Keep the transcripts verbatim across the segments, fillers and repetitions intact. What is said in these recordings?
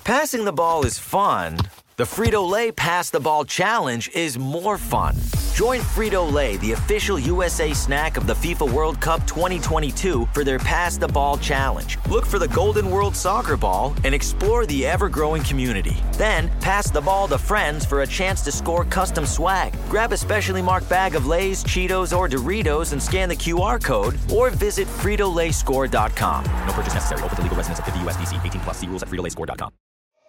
Passing the ball is fun. The Frito-Lay Pass the Ball Challenge is more fun. Join Frito-Lay, the official U S A snack of the FIFA World Cup twenty twenty-two, for their Pass the Ball Challenge. Look for the Golden World Soccer Ball and explore the ever-growing community. Then, pass the ball to friends for a chance to score custom swag. Grab a specially marked bag of Lay's, Cheetos, or Doritos and scan the Q R code, or visit Frito Lay Score dot com. No purchase necessary. Open to legal residents of fifty U S D C. eighteen plus. See rules at Frito Lay Score dot com.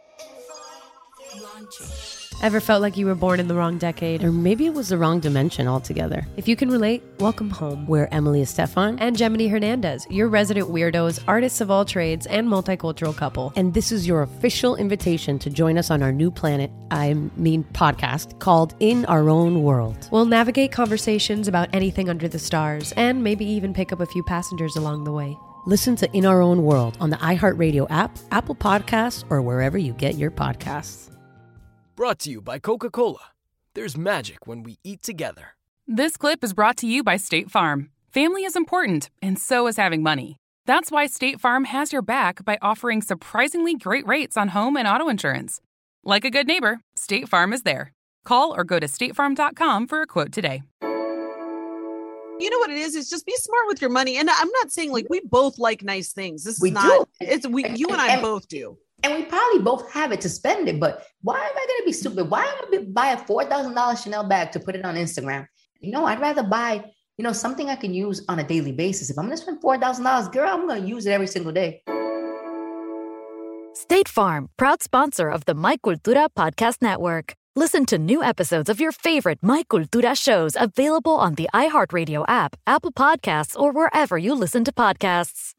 Ever felt like you were born in the wrong decade? Or maybe it was the wrong dimension altogether. If you can relate, welcome home. We're Emily Estefan and Gemini Hernandez, your resident weirdos, artists of all trades, and multicultural couple. And this is your official invitation to join us on our new planet, I mean podcast, called In Our Own World. We'll navigate conversations about anything under the stars, and maybe even pick up a few passengers along the way. Listen to In Our Own World on the iHeartRadio app, Apple Podcasts, or wherever you get your podcasts. Brought to you by Coca-Cola. There's magic when we eat together. This clip is brought to you by State Farm. Family is important, and so is having money. That's why State Farm has your back by offering surprisingly great rates on home and auto insurance. Like a good neighbor, State Farm is there. Call or go to state farm dot com for a quote today. You know what it is? It's just be smart with your money. And I'm not saying like we both like nice things. This is we not, do. It's we, you and, and I and, both do. And we probably both have it to spend it, but why am I going to be stupid? Why am I going to buy a four thousand dollars Chanel bag to put it on Instagram? You know, I'd rather buy, you know, something I can use on a daily basis. If I'm going to spend four thousand dollars, girl, I'm going to use it every single day. State Farm, proud sponsor of the My Cultura podcast network. Listen to new episodes of your favorite My Cultura shows available on the iHeartRadio app, Apple Podcasts, or wherever you listen to podcasts.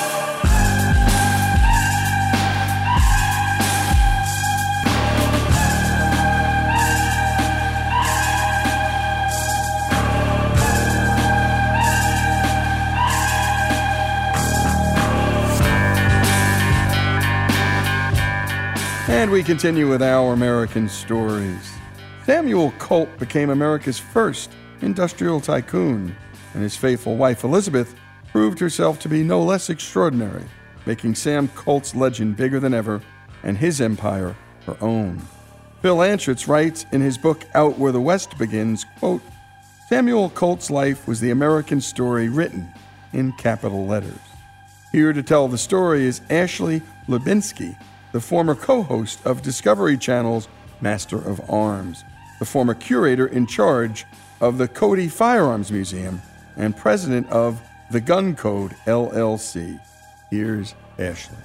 And we continue with our American stories. Samuel Colt became America's first industrial tycoon, and his faithful wife Elizabeth proved herself to be no less extraordinary, making Sam Colt's legend bigger than ever and his empire her own. Phil Anschutz writes in his book Out Where the West Begins, quote, Samuel Colt's life was the American story written in capital letters. Here to tell the story is Ashley Lubinsky, the former co-host of Discovery Channel's Master of Arms, the former curator in charge of the Cody Firearms Museum, and president of the Gun Code, L L C. Here's Ashley.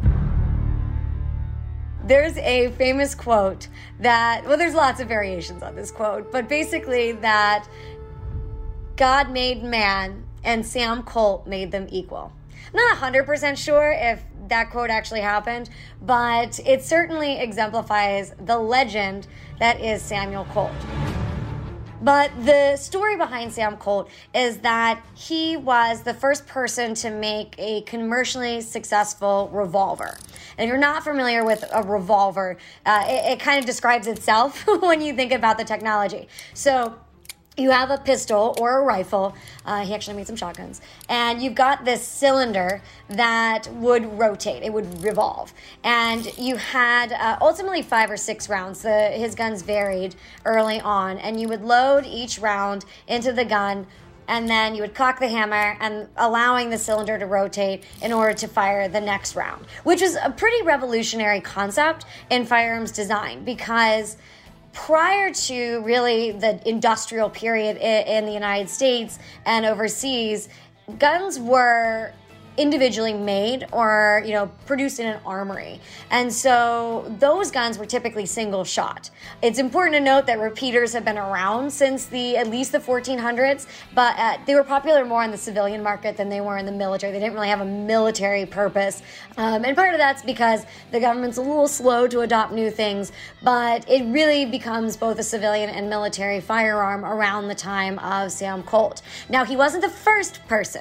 There's a famous quote that, well, there's lots of variations on this quote, but basically that God made man and Sam Colt made them equal. I'm not one hundred percent sure if that quote actually happened, but it certainly exemplifies the legend that is Samuel Colt. But the story behind Sam Colt is that he was the first person to make a commercially successful revolver. And if you're not familiar with a revolver, uh, it, it kind of describes itself when you think about the technology. So you have a pistol or a rifle. Uh, he actually made some shotguns. And you've got this cylinder that would rotate. It would revolve. And you had uh, ultimately five or six rounds. The, his guns varied early on. And you would load each round into the gun, and then you would cock the hammer and allowing the cylinder to rotate in order to fire the next round, which is a pretty revolutionary concept in firearms design, because prior to really the industrial period in the United States and overseas, guns were individually made or, you know, produced in an armory. And so those guns were typically single shot. It's important to note that repeaters have been around since the at least the fourteen hundreds, but uh, they were popular more in the civilian market than they were in the military. They didn't really have a military purpose. Um, and part of that's because the government's a little slow to adopt new things, but it really becomes both a civilian and military firearm around the time of Sam Colt. Now, he wasn't the first person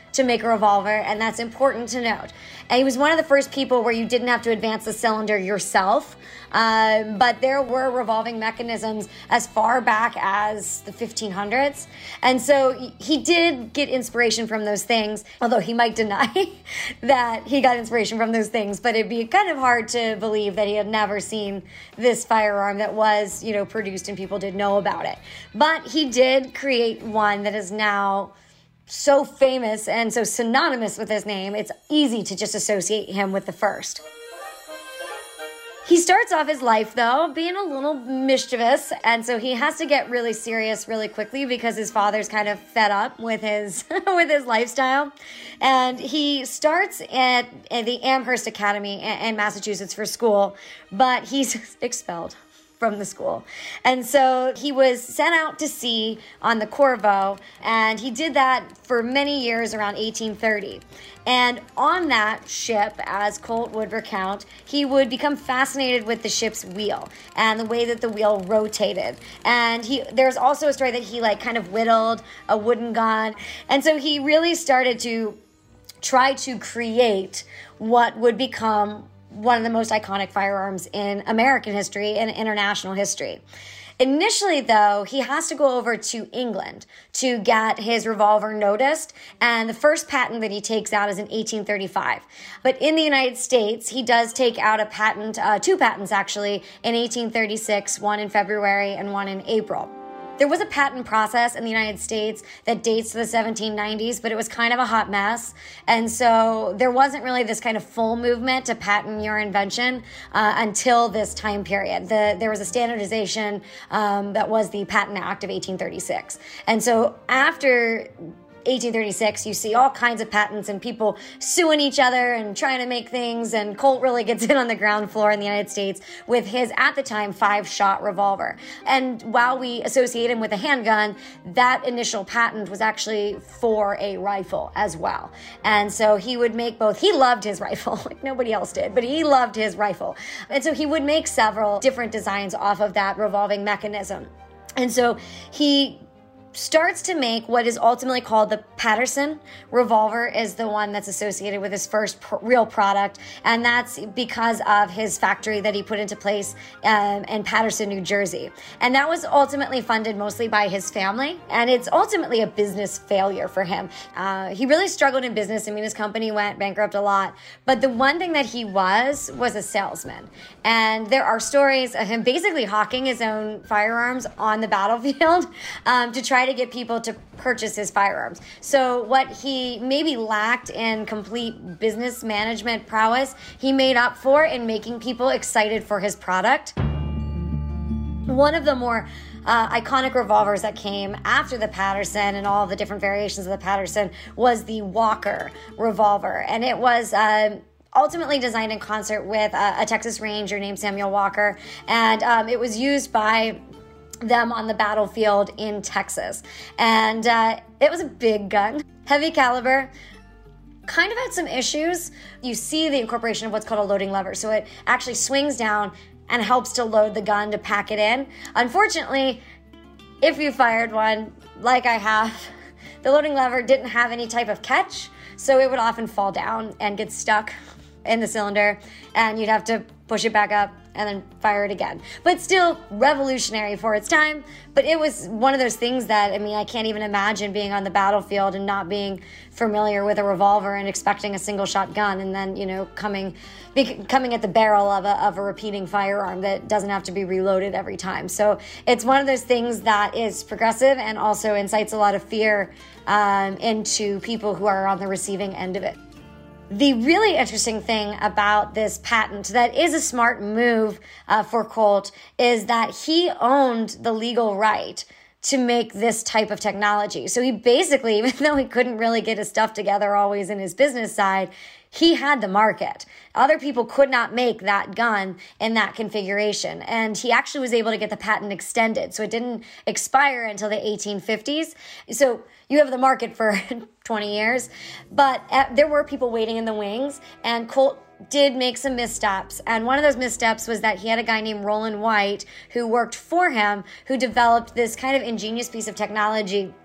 to make a revolver, and that's important to note. And he was one of the first people where you didn't have to advance the cylinder yourself, uh, but there were revolving mechanisms as far back as the fifteen hundreds. And so he did get inspiration from those things, although he might deny that he got inspiration from those things, but it'd be kind of hard to believe that he had never seen this firearm that was, you know, produced and people did know about it. But he did create one that is now so famous and so synonymous with his name, it's easy to just associate him with the first. He starts off his life, though, being a little mischievous, and so he has to get really serious really quickly because his father's kind of fed up with his with his lifestyle. And he starts at, at the Amherst Academy in Massachusetts for school, but he's expelled from the school. And so he was sent out to sea on the Corvo, and he did that for many years around eighteen thirty. And on that ship, as Colt would recount, he would become fascinated with the ship's wheel and the way that the wheel rotated. And he there's also a story that he like kind of whittled a wooden gun. And so he really started to try to create what would become one of the most iconic firearms in American history and international history. Initially, though, he has to go over to England to get his revolver noticed, and the first patent that he takes out is in eighteen thirty-five. But in the United States, he does take out a patent, uh, two patents actually, in eighteen thirty-six, one in February and one in April. There was a patent process in the United States that dates to the seventeen nineties, but it was kind of a hot mess. And so there wasn't really this kind of full movement to patent your invention uh, until this time period. The, there was a standardization um, that was the Patent Act of eighteen thirty-six. And so after eighteen thirty-six, you see all kinds of patents and people suing each other and trying to make things, and Colt really gets in on the ground floor in the United States with his, at the time, five-shot revolver. And while we associate him with a handgun, that initial patent was actually for a rifle as well. And so he would make both. He loved his rifle, like nobody else did, but he loved his rifle. And so he would make several different designs off of that revolving mechanism. And so he starts to make what is ultimately called the Paterson revolver, is the one that's associated with his first pr- real product. And that's because of his factory that he put into place um, in Paterson, New Jersey. And that was ultimately funded mostly by his family. And it's ultimately a business failure for him. Uh, he really struggled in business. I mean, his company went bankrupt a lot. But the one thing that he was, was a salesman. And there are stories of him basically hawking his own firearms on the battlefield um, to try to get people to purchase his firearms. So what he maybe lacked in complete business management prowess, he made up for in making people excited for his product. One of the more uh, iconic revolvers that came after the Paterson and all the different variations of the Paterson was the Walker revolver. And it was uh, ultimately designed in concert with a, a Texas Ranger named Samuel Walker. And um, it was used by them on the battlefield in Texas. And uh, it was a big gun, heavy caliber, kind of had some issues. You see the incorporation of what's called a loading lever. So it actually swings down and helps to load the gun to pack it in. Unfortunately, if you fired one, like I have, the loading lever didn't have any type of catch, so it would often fall down and get stuck in the cylinder, and you'd have to push it back up and then fire it again. But still revolutionary for its time. But it was one of those things that, I mean, I can't even imagine being on the battlefield and not being familiar with a revolver and expecting a single shot gun, and then, you know, coming be, coming at the barrel of a, of a repeating firearm that doesn't have to be reloaded every time. So it's one of those things that is progressive and also incites a lot of fear um, into people who are on the receiving end of it. The really interesting thing about this patent that is a smart move uh, for Colt is that he owned the legal right to make this type of technology. So he basically, even though he couldn't really get his stuff together always in his business side, he had the market. Other people could not make that gun in that configuration. And he actually was able to get the patent extended. So it didn't expire until the eighteen fifties. So you have the market for twenty years. But uh, there were people waiting in the wings. And Colt did make some missteps. And one of those missteps was that he had a guy named Roland White who worked for him, who developed this kind of ingenious piece of technology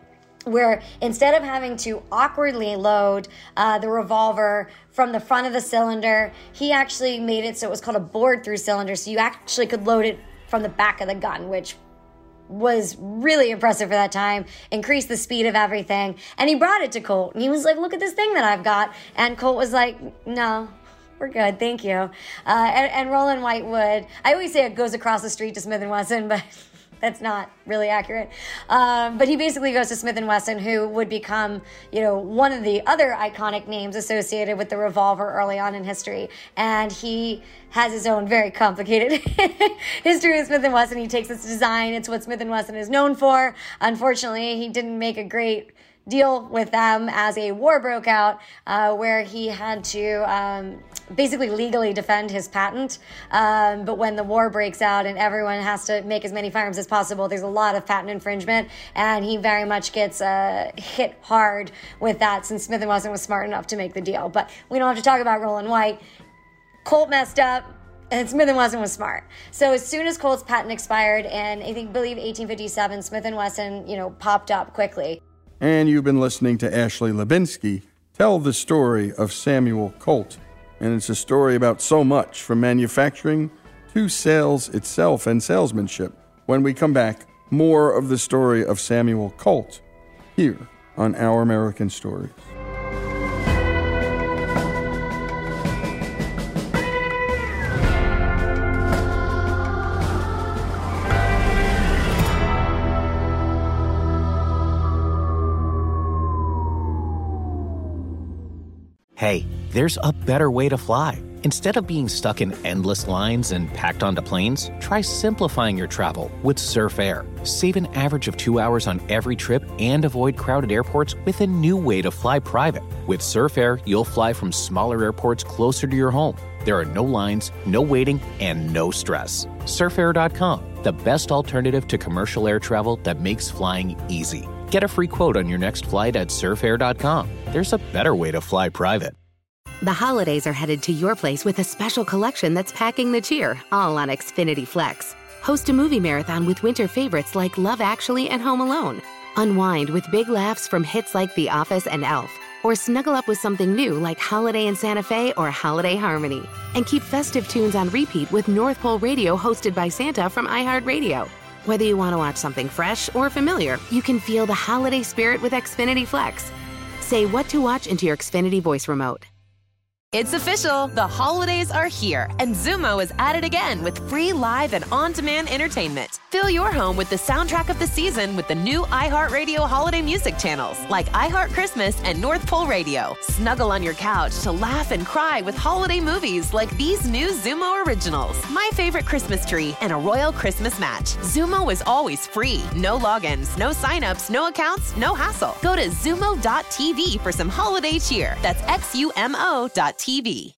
where instead of having to awkwardly load uh, the revolver from the front of the cylinder, he actually made it so it was called a bored-through cylinder, so you actually could load it from the back of the gun, which was really impressive for that time, increased the speed of everything. And he brought it to Colt, and he was like, look at this thing that I've got. And Colt was like, no, we're good, thank you. Uh, and, and Roland White would, I always say it goes across the street to Smith and Wesson, but that's not really accurate. Um, but he basically goes to Smith and Wesson, who would become, you know, one of the other iconic names associated with the revolver early on in history. And he has his own very complicated history with Smith and Wesson. He takes its design. It's what Smith and Wesson is known for. Unfortunately, he didn't make a great deal with them as a war broke out, uh, where he had to um, basically legally defend his patent. Um, but when the war breaks out and everyone has to make as many firearms as possible, there's a lot of patent infringement, and he very much gets uh, hit hard with that, since Smith and Wesson was smart enough to make the deal. But we don't have to talk about Roland White. Colt messed up, and Smith and Wesson was smart. So as soon as Colt's patent expired in, I think, believe eighteen fifty-seven, Smith and Wesson, you know, popped up quickly. And you've been listening to Ashley Lubinsky tell the story of Samuel Colt. And it's a story about so much, from manufacturing to sales itself and salesmanship. When we come back, more of the story of Samuel Colt here on Our American Stories. Hey, there's a better way to fly. Instead of being stuck in endless lines and packed onto planes, try simplifying your travel with Surf Air. Save an average of two hours on every trip and avoid crowded airports with a new way to fly private. With Surf Air, you'll fly from smaller airports closer to your home. There are no lines, no waiting, and no stress. surf air dot com, the best alternative to commercial air travel that makes flying easy. Get a free quote on your next flight at surf air dot com. There's a better way to fly private. The holidays are headed to your place with a special collection that's packing the cheer, all on Xfinity Flex. Host a movie marathon with winter favorites like Love Actually and Home Alone. Unwind with big laughs from hits like The Office and Elf. Or snuggle up with something new like Holiday in Santa Fe or Holiday Harmony. And keep festive tunes on repeat with North Pole Radio hosted by Santa from iHeartRadio. Whether you want to watch something fresh or familiar, you can feel the holiday spirit with Xfinity Flex. Say what to watch into your Xfinity voice remote. It's official. The holidays are here, and Zumo is at it again with free live and on-demand entertainment. Fill your home with the soundtrack of the season with the new iHeartRadio holiday music channels like iHeart Christmas and North Pole Radio. Snuggle on your couch to laugh and cry with holiday movies like these new Zumo originals, My Favorite Christmas Tree, and A Royal Christmas Match. Zumo is always free. No logins, no signups, no accounts, no hassle. Go to zumo dot t v for some holiday cheer. That's X U M O dot T V.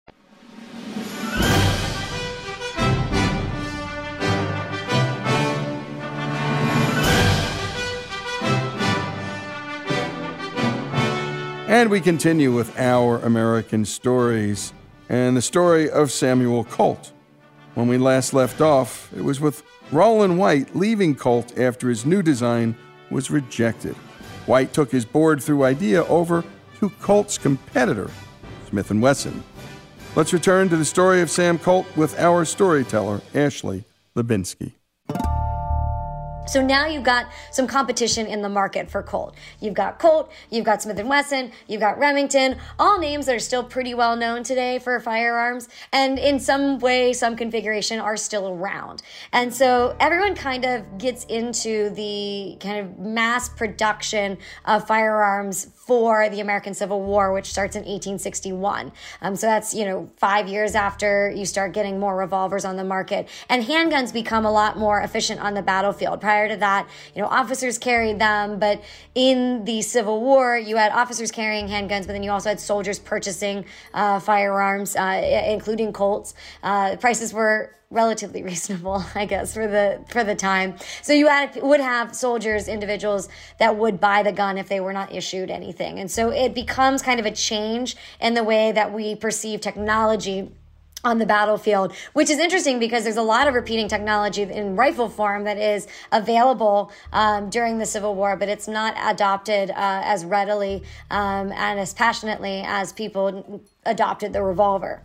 And we continue with Our American Stories and the story of Samuel Colt. When we last left off, it was with Roland White leaving Colt after his new design was rejected. White took his board-through idea over to Colt's competitor, Smith and Wesson. Let's return to the story of Sam Colt with our storyteller, Ashley Lubinsky. So now you've got some competition in the market for Colt. You've got Colt, you've got Smith and Wesson, you've got Remington, all names that are still pretty well known today for firearms, and in some way, some configuration are still around. And so everyone kind of gets into the kind of mass production of firearms for the American Civil War, which starts in eighteen sixty-one. Um, so that's, you know, five years after you start getting more revolvers on the market. And handguns become a lot more efficient on the battlefield. Prior to that, you know, officers carried them, but in the Civil War, you had officers carrying handguns, but then you also had soldiers purchasing uh, firearms, uh, including Colts. Uh, prices were relatively reasonable, I guess, for the for the time. So you had, would have soldiers, individuals that would buy the gun if they were not issued anything. And so it becomes kind of a change in the way that we perceive technology on the battlefield, which is interesting because there's a lot of repeating technology in rifle form that is available um, during the Civil War, but it's not adopted uh, as readily um, and as passionately as people adopted the revolver.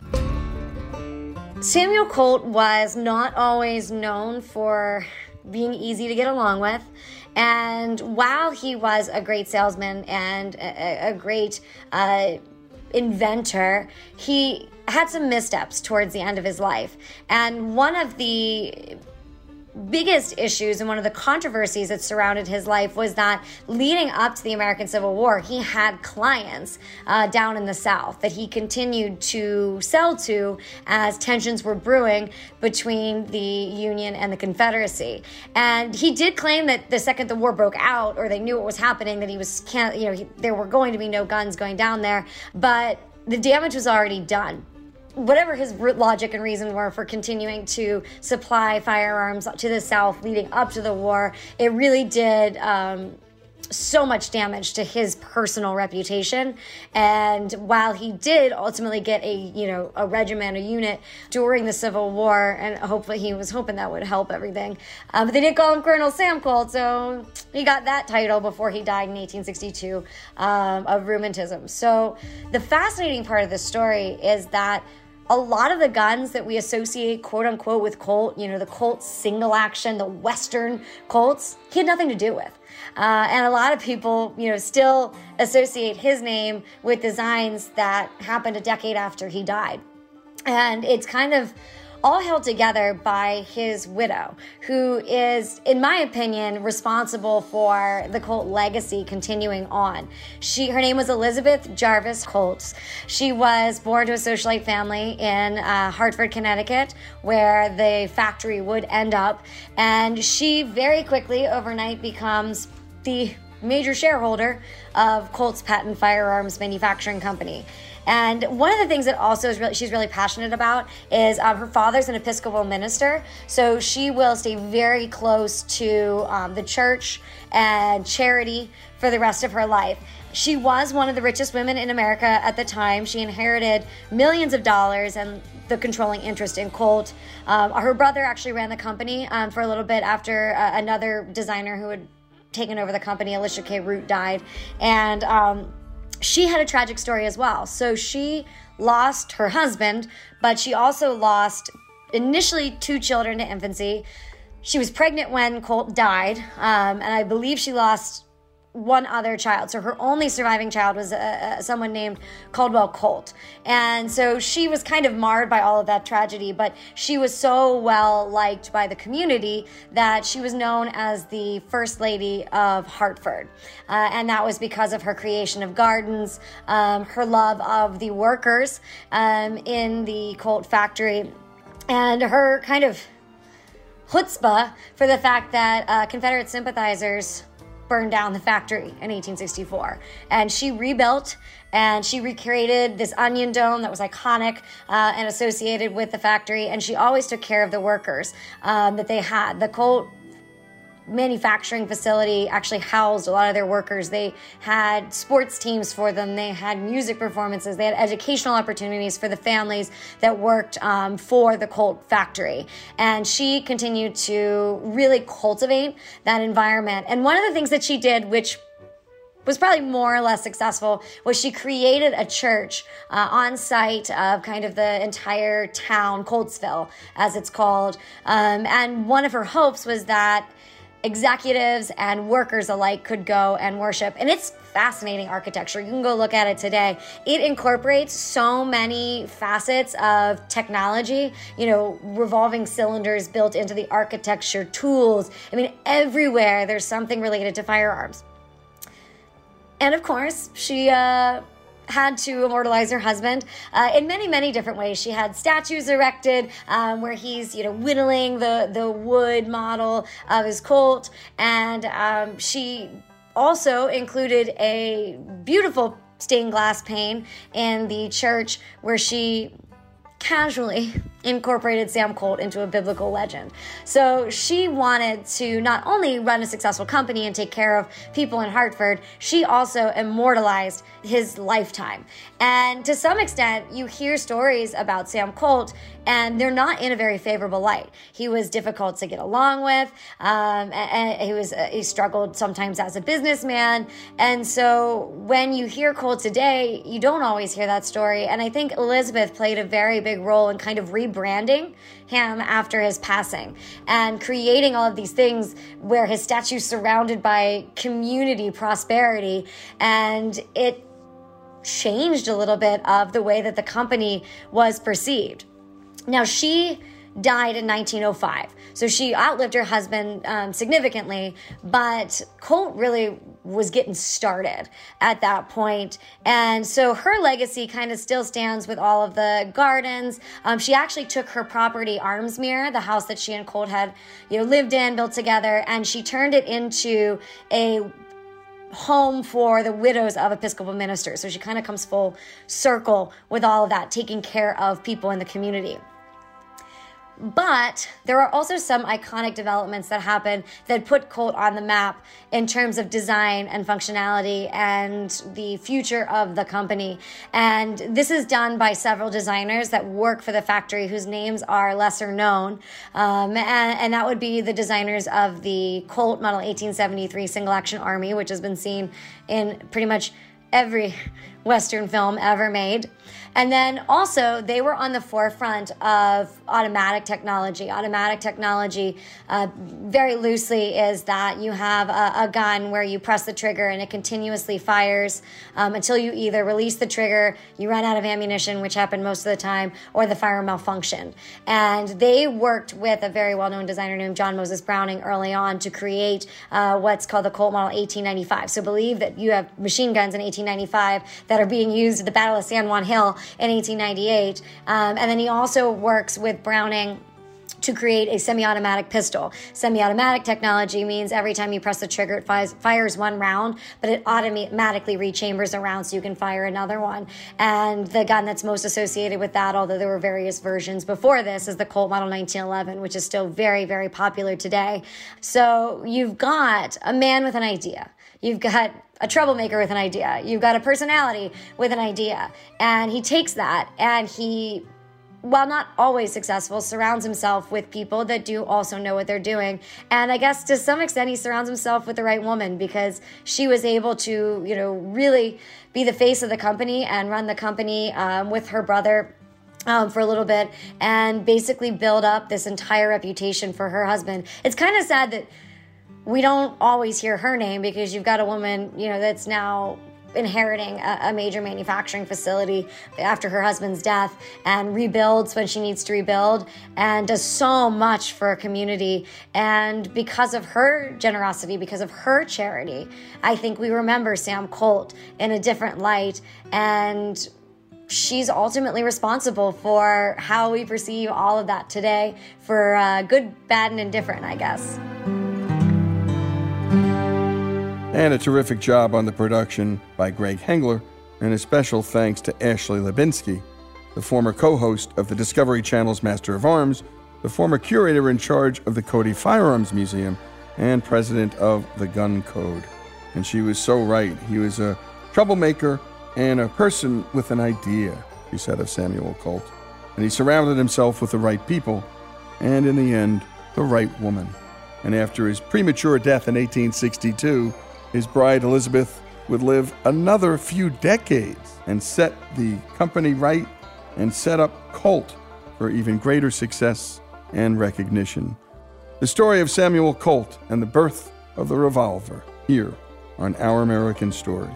Samuel Colt was not always known for being easy to get along with. And while he was a great salesman and a, a great uh, inventor, he had some missteps towards the end of his life. And one of the biggest issues and one of the controversies that surrounded his life was that leading up to the American Civil War, he had clients uh, down in the South that he continued to sell to as tensions were brewing between the Union and the Confederacy. And he did claim that the second the war broke out, or they knew what was happening, that he was, can't, you know, he, there were going to be no guns going down there, but the damage was already done. Whatever his logic and reason were for continuing to supply firearms to the South leading up to the war, it really did um, so much damage to his personal reputation. And while he did ultimately get a, you know, a regiment, a unit during the Civil War, and hopefully he was hoping that would help everything, uh, but they did call him Colonel Sam Colt, so he got that title before he died in eighteen sixty-two um, of rheumatism. So the fascinating part of this story is that a lot of the guns that we associate, quote unquote, with Colt, you know, the Colt single action, the Western Colts, he had nothing to do with. Uh, and a lot of people, you know, still associate his name with designs that happened a decade after he died. And it's kind of all held together by his widow, who is, in my opinion, responsible for the Colt legacy continuing on. She, her name was Elizabeth Jarvis Colt. She was born to a socialite family in uh, Hartford, Connecticut, where the factory would end up. And she very quickly, overnight, becomes the major shareholder of Colt's Patent Firearms Manufacturing Company. And one of the things that also is really, she's really passionate about is um, her father's an Episcopal minister, so she will stay very close to um, the church and charity for the rest of her life. She was one of the richest women in America at the time. She inherited millions of dollars and the controlling interest in Colt. Um, her brother actually ran the company um, for a little bit after uh, another designer who had taken over the company, Alicia K. Root, died. And um, she had a tragic story as well. So she lost her husband, but she also lost initially two children to infancy. She was pregnant when Colt died, um, and I believe she lost one other child. So her only surviving child was uh, uh, someone named Caldwell Colt. And so she was kind of marred by all of that tragedy, but she was so well liked by the community that she was known as the First Lady of Hartford. Uh, and that was because of her creation of gardens, um, her love of the workers um, in the Colt factory, and her kind of chutzpah for the fact that uh, Confederate sympathizers burned down the factory in eighteen sixty-four. And she rebuilt and she recreated this onion dome that was iconic uh, and associated with the factory. And she always took care of the workers um, that they had. The Colt manufacturing facility actually housed a lot of their workers. They had sports teams for them. They had music performances. They had educational opportunities for the families that worked um, for the Colt factory. And she continued to really cultivate that environment. And one of the things that she did, which was probably more or less successful, was she created a church uh, on site of kind of the entire town, Coltsville, as it's called. Um, and one of her hopes was that executives and workers alike could go and worship. And it's fascinating architecture. You can go look at it today. It incorporates so many facets of technology, you know, revolving cylinders built into the architecture, tools. I mean, everywhere there's something related to firearms. And of course, she uh, had to immortalize her husband uh, in many, many different ways. She had statues erected um, where he's, you know, whittling the, the wood model of his Colt. And um, she also included a beautiful stained glass pane in the church where she casually incorporated Sam Colt into a biblical legend. So she wanted to not only run a successful company and take care of people in Hartford, she also immortalized his lifetime. And to some extent, you hear stories about Sam Colt, and they're not in a very favorable light. He was difficult to get along with. Um, and he was he struggled sometimes as a businessman. And so when you hear Colt today, you don't always hear that story. And I think Elizabeth played a very big role in kind of rebranding him after his passing and creating all of these things where his statue's surrounded by community prosperity. And it changed a little bit of the way that the company was perceived. Now, she died in nineteen oh five, so she outlived her husband um, significantly, but Colt really was getting started at that point. And so her legacy kind of still stands with all of the gardens. Um, she actually took her property, Armsmere, the house that she and Colt had, you know, lived in, built together, and she turned it into a home for the widows of Episcopal ministers. So she kind of comes full circle with all of that, taking care of people in the community. But there are also some iconic developments that happen that put Colt on the map in terms of design and functionality and the future of the company. And this is done by several designers that work for the factory whose names are lesser known. Um, and, and that would be the designers of the Colt Model eighteen seventy-three Single Action Army, which has been seen in pretty much every Western film ever made. And then also they were on the forefront of automatic technology. Automatic technology, uh, very loosely, is that you have a, a gun where you press the trigger and it continuously fires um, until you either release the trigger, you run out of ammunition, which happened most of the time, or the fire malfunctioned. And they worked with a very well-known designer named John Moses Browning early on to create uh, what's called the Colt Model eighteen ninety-five. So believe that you have machine guns in eighteen ninety-five that are being used at the Battle of San Juan Hill in eighteen ninety-eight. Um, and then he also works with Browning to create a semi-automatic pistol. Semi-automatic technology means every time you press the trigger, it fires, fires one round, but it automatically rechambers a round so you can fire another one. And the gun that's most associated with that, although there were various versions before this, is the Colt Model nineteen eleven, which is still very, very popular today. So you've got a man with an idea. You've got a troublemaker with an idea. You've got a personality with an idea. And he takes that and he, while not always successful, surrounds himself with people that do also know what they're doing. And I guess to some extent he surrounds himself with the right woman, because she was able to, you know, really be the face of the company and run the company um, with her brother Um, for a little bit and basically build up this entire reputation for her husband. It's kind of sad that we don't always hear her name, because you've got a woman, you know, that's now inheriting a, a major manufacturing facility after her husband's death and rebuilds when she needs to rebuild and does so much for a community. And because of her generosity, because of her charity, I think we remember Sam Colt in a different light. And she's ultimately responsible for how we perceive all of that today, for uh, good, bad, and indifferent, I guess. And a terrific job on the production by Greg Hengler, and a special thanks to Ashley Lebinsky, the former co-host of the Discovery Channel's Master of Arms, the former curator in charge of the Cody Firearms Museum, and president of the Gun Code. And she was so right. He was a troublemaker and a person with an idea, she said of Samuel Colt. And he surrounded himself with the right people, and in the end, the right woman. And after his premature death in eighteen sixty-two, his bride Elizabeth would live another few decades and set the company right and set up Colt for even greater success and recognition. The story of Samuel Colt and the birth of the revolver, here on Our American Stories.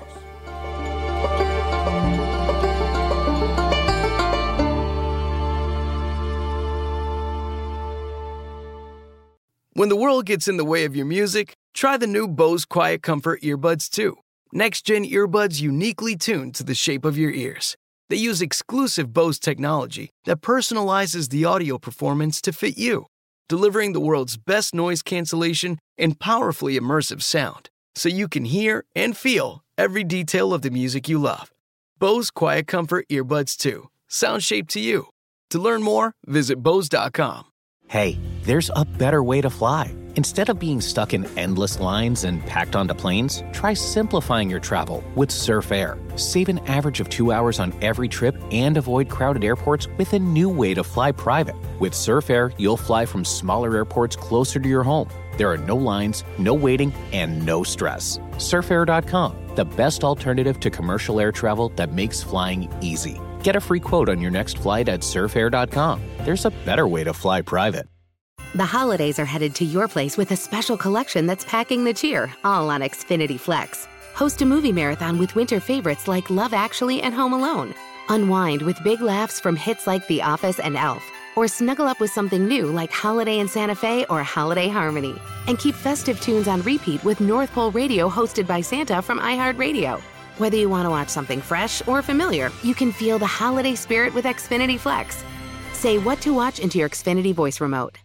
When the world gets in the way of your music, try the new Bose Quiet Comfort Earbuds two. Next-gen earbuds uniquely tuned to the shape of your ears. They use exclusive Bose technology that personalizes the audio performance to fit you, delivering the world's best noise cancellation and powerfully immersive sound, so you can hear and feel every detail of the music you love. Bose Quiet Comfort Earbuds two. Sound shaped to you. To learn more, visit Bose dot com. Hey, there's a better way to fly. Instead of being stuck in endless lines and packed onto planes, try simplifying your travel with Surf Air. Save an average of two hours on every trip and avoid crowded airports with a new way to fly private. With Surf Air, you'll fly from smaller airports closer to your home. There are no lines, no waiting, and no stress. surf air dot com, the best alternative to commercial air travel that makes flying easy. Get a free quote on your next flight at surf air dot com. There's a better way to fly private. The holidays are headed to your place with a special collection that's packing the cheer, all on Xfinity Flex. Host a movie marathon with winter favorites like Love Actually and Home Alone. Unwind with big laughs from hits like The Office and Elf. Or snuggle up with something new like Holiday in Santa Fe or Holiday Harmony. And keep festive tunes on repeat with North Pole Radio hosted by Santa from iHeartRadio. Whether you want to watch something fresh or familiar, you can feel the holiday spirit with Xfinity Flex. Say what to watch into your Xfinity voice remote.